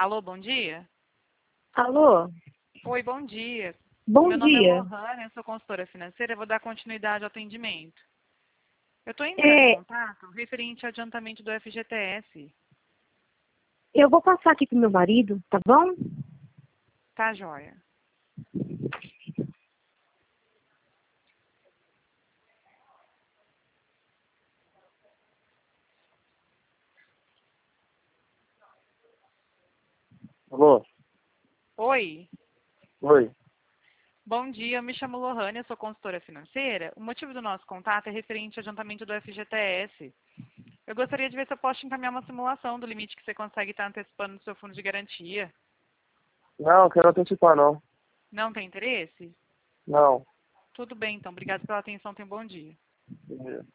Alô, bom dia? Alô? Oi, bom dia. Bom Meu nome é dia. Lohane, eu sou consultora financeira, eu vou dar continuidade ao atendimento. Eu estou entrando em contato referente ao adiantamento do FGTS. Eu vou passar aqui com meu marido, tá bom? Tá, joia? Alô? Oi, Oi. bom dia, eu me chamo Lohane, eu sou consultora financeira. O motivo do nosso contato é referente ao adiantamento do FGTS. Eu gostaria de ver se eu posso te encaminhar uma simulação do limite que você consegue estar antecipando no seu fundo de garantia. Não, quero antecipar não. Não tem interesse? Não. Tudo bem, então. Obrigada pela atenção. Tenha um bom dia. Entendi.